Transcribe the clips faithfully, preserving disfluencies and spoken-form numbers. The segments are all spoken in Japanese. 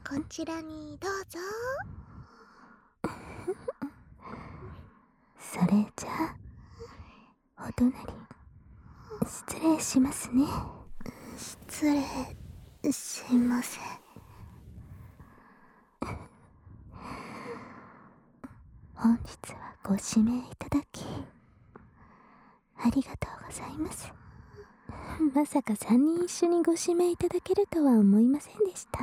こちらにどうぞ。 それじゃあお隣失礼しますね。 失礼しません。 本日はご指名いただきありがとうございます。まさかさんにん一緒にご指名いただけるとは思いませんでした。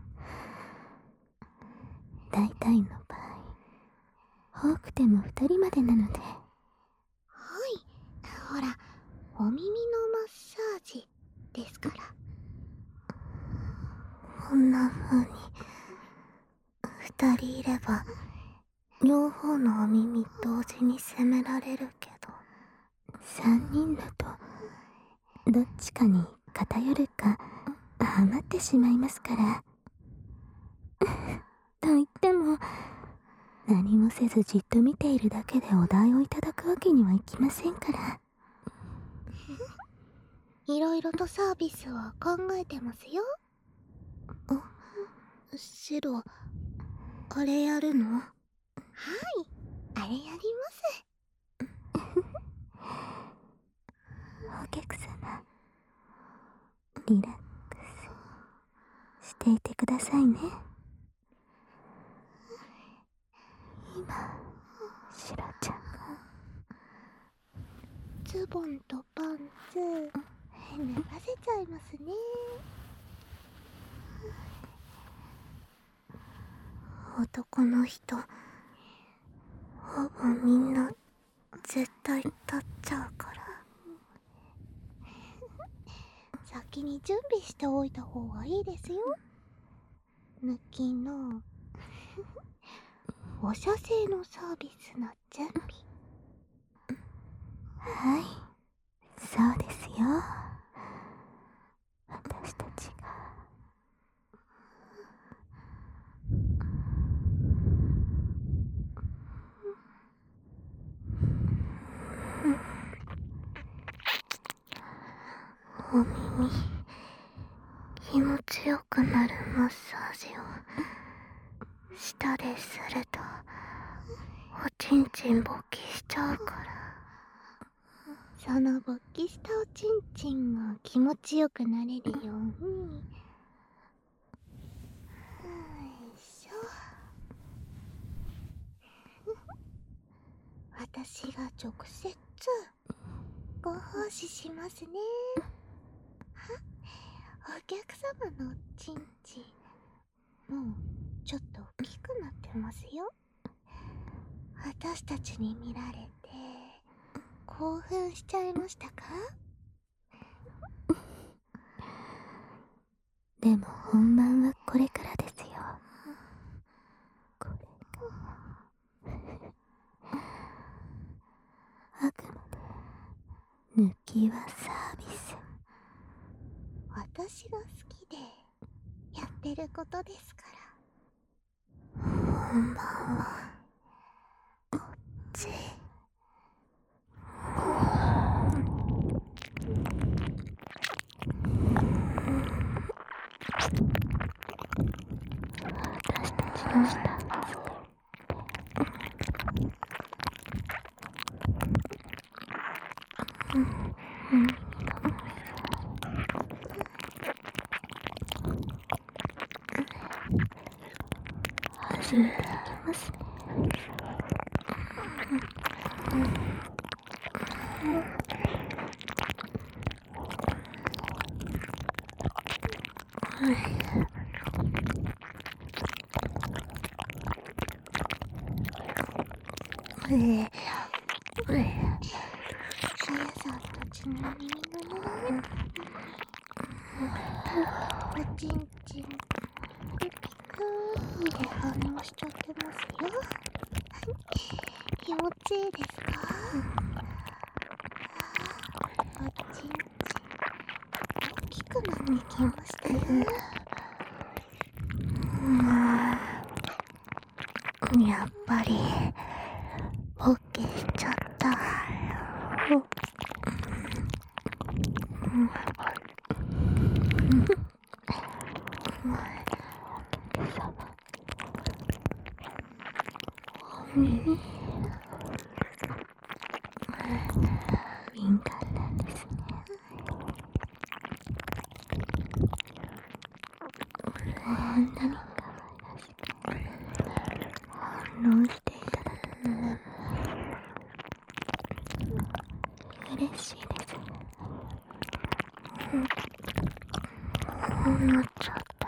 大体の場合多くてもふたりまでなので。 はい、ほらお耳のマッサージですから。こんな風にふたりいれば両方のお耳同時に責められるけど、 さんにんだとどっちかに偏るか余ってしまいますからと言っても何もせずじっと見ているだけでお題をいただくわけにはいきませんから。 いろいろとサービスは考えてますよ。あ、シロ、あれやるの？はい、あれやります。 お客様リラックスしていてくださいね。今シロちゃんがズボンとパンツ脱がせちゃいますね。男の人ほぼみんな絶対立っちゃうから先に準備しておいた方がいいですよ。抜きのお射精のサービスの準備。 はい、そうですよ。私たちがお耳気持ちよくなるマッサージを舌でするとおちんちん勃起しちゃうから、その勃起したおちんちんが気持ちよくなれるように。よいしょ。私が直接ご奉仕しますね。お客様のおちんちんもうちょっと大きくなってますよ。私たちに見られて興奮しちゃいましたか？ でも本番はこれからですよ。これからあくまで抜きはサービス。 私が好きでやってることですから。本番はこっち。 私たちの下始めていきますね。 ええええ、あやさんたちの耳のね、おちんちんピピクーって反応しちゃってますよ。気持ちいいですか？おちんちん大きくなってきましたよ。うん、やっぱりオッケーしちゃった。 敏感なんですね。こんなに可愛らしく反応していただけて嬉しいです。 こうなっちゃった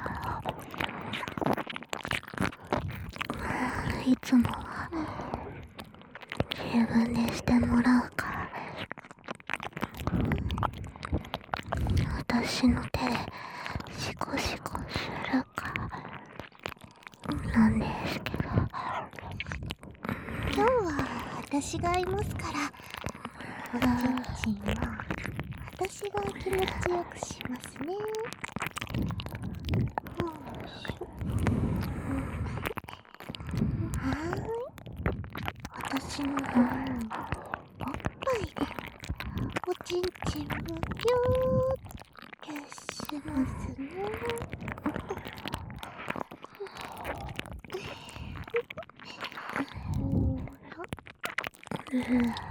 らいつもは自分でしてもらうから私の手でシコシコするからなんですけど、 今日は私がいますから、おちんちんは私が気持ちよくしますね。はーい、私の方におっぱいでおちんちんをギューってしますね。ぎゅー、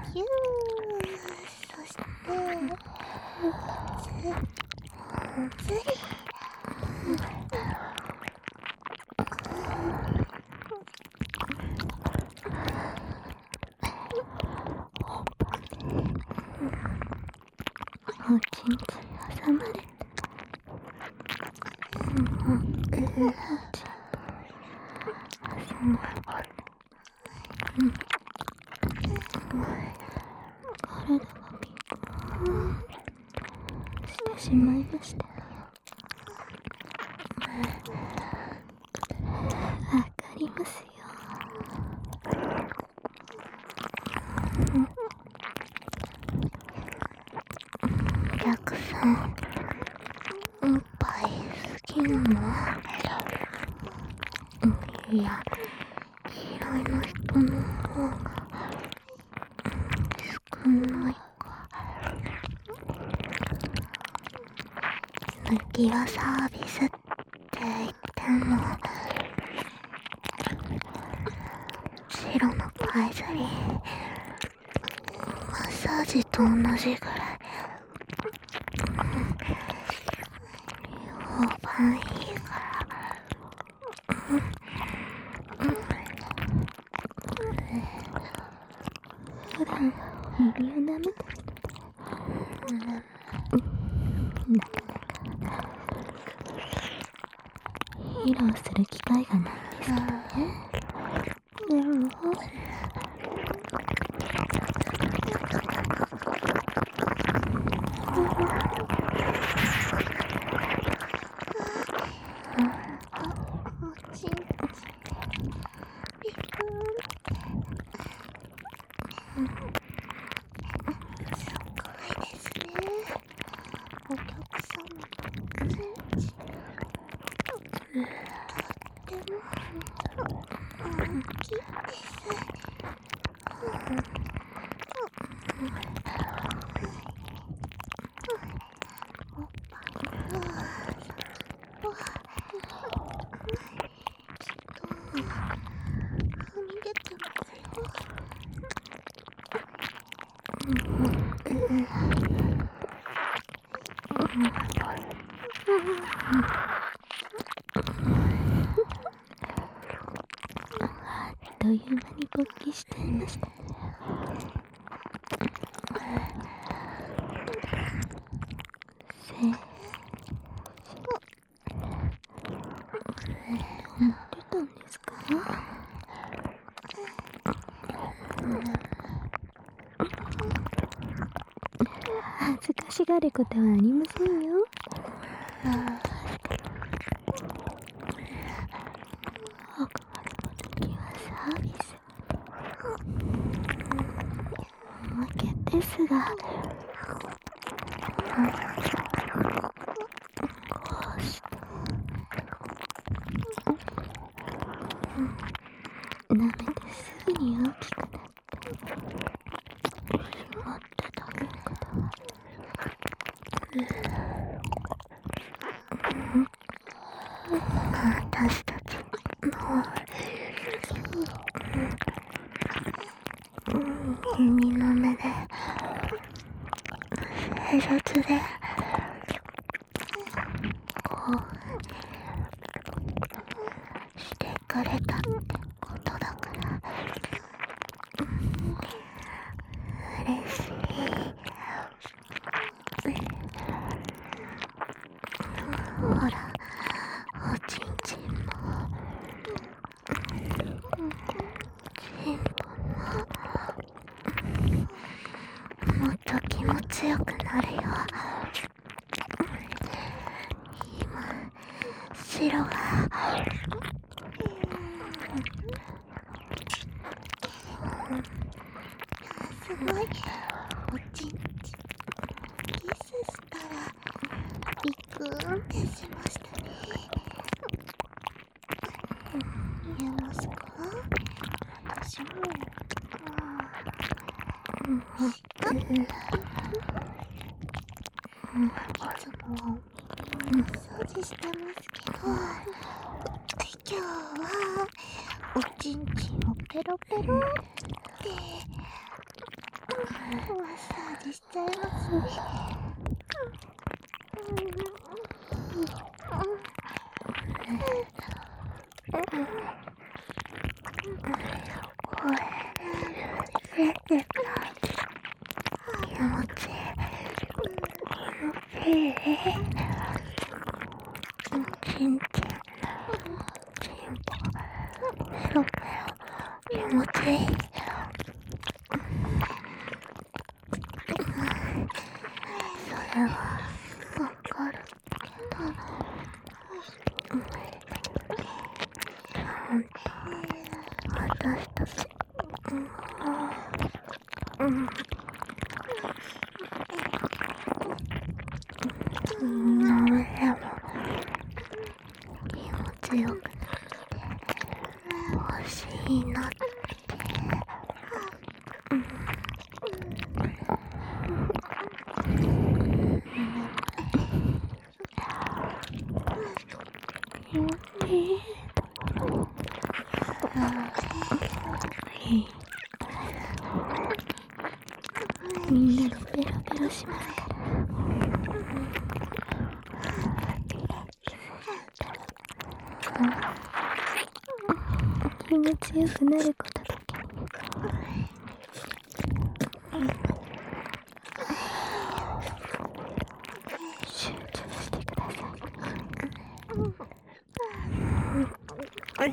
そしてつつりおちんちん挟まれておちん挟まれ体がピクしてしまいました。わかりますよ。お客さんおっぱい好きなの？いや、嫌いな人の方が少ないか。抜きはサービスって言っても白のパイズリーマッサージと同じぐらい評判いいから普段耳を舐めてるのでなかなか披露する機会がないんですけどね。でもおちんちんピクーンすごいですね。お客様のおちんちんとっても大きいです。おっぱいの先はきっとはみ出てますよ。 あっという間に勃起していました。せー思ってたんですか？恥ずかしがることはありませんよ。あくまでも時はサービス。おまけですが、こうして舐めてすぐに大きくなってしまってたということは、私たちのしてくれたってことだから嬉しい。ほら、おちんちんもちんぽももっと気持ちよくなるよ。今白がすごいおちんちんキスしたらビクーンってしましたね。見えますか？私もうん、いつもマッサージしてますけど、今日はおちんちんをペロペロってマッサージしちゃいますね。これ出てた気持ちいい。ちんちんちんぽペロペロ気持ちいい。それはわかるけど、私たちうん今までも気持ちよくなって欲しいなってみんなでペロペロしますから。気持ちよくなることだけ集中してください。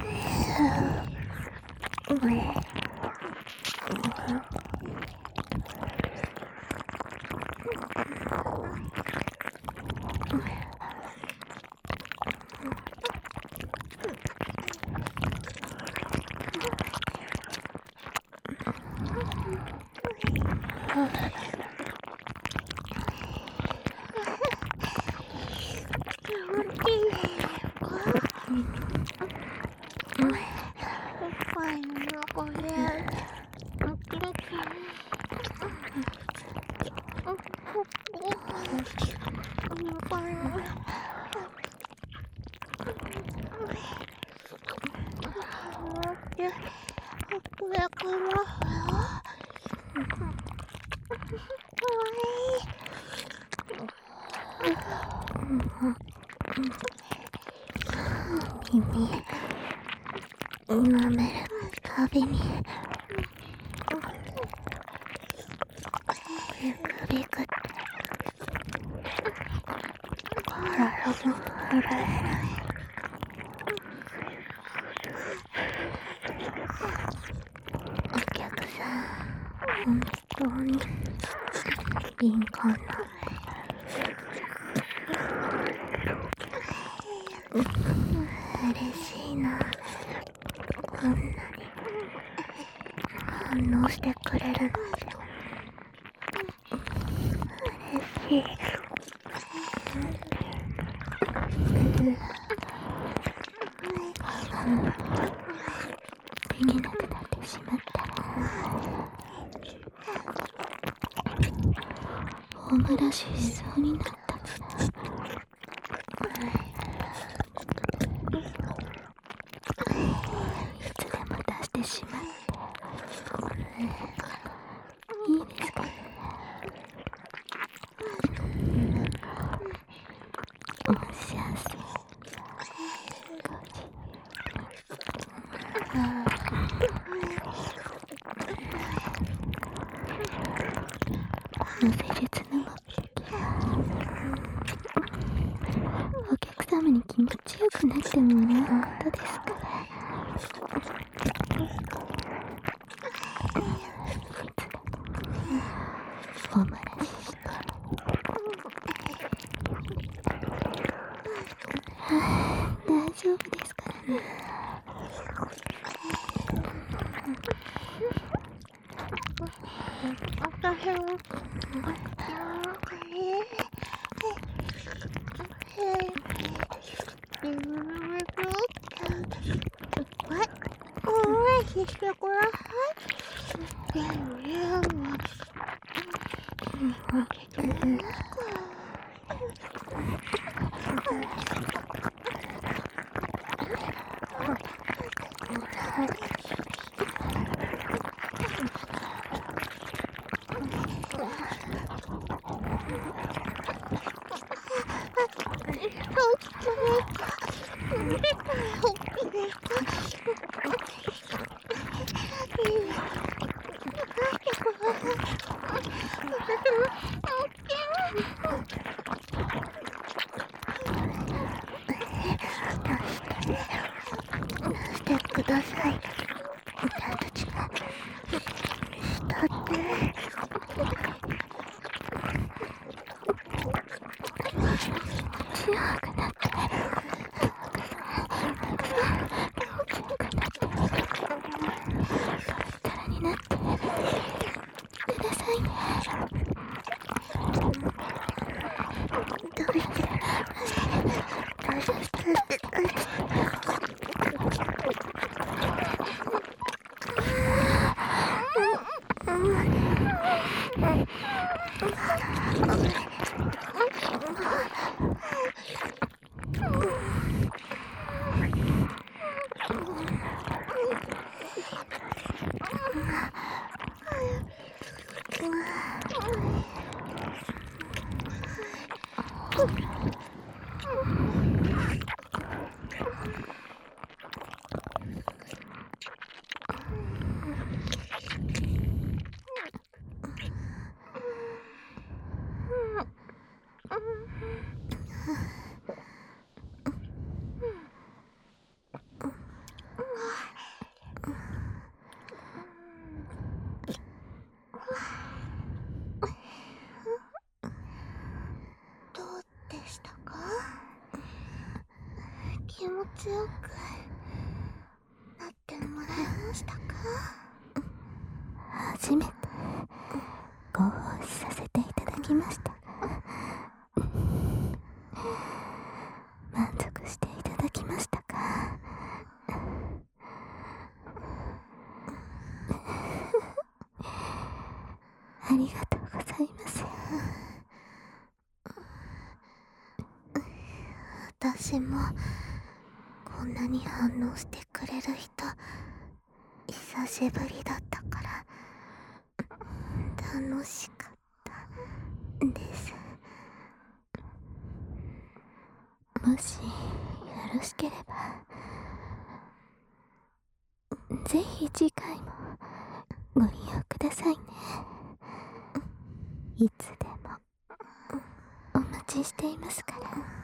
耳舐めるたびにビクビクって体も震える。お客さん本当に敏感なんで嬉しいな。こんなに反応してくれるなんて嬉しい。できなくなってしまったら大村しそうになったからいつでも出してしまっていいですか？お幸せ。 様に気持ちよくなってもらうことですから。おまらしして、大丈夫ですからね。 私もしてください。でもね、してください。私たちもしたって。 強くなって、力になってくださいね。 どうしてどうしてどうでしたか？気持ちよくなってもらえましたか？ 初めてご奉仕させていただきました。満足していただきましたか？ありがとうございます。 私もこんなに反応してくれる人久しぶりだったから楽しかったです。 もしよろしければぜひ次回もご利用くださいね。いつでもお待ちしていますから。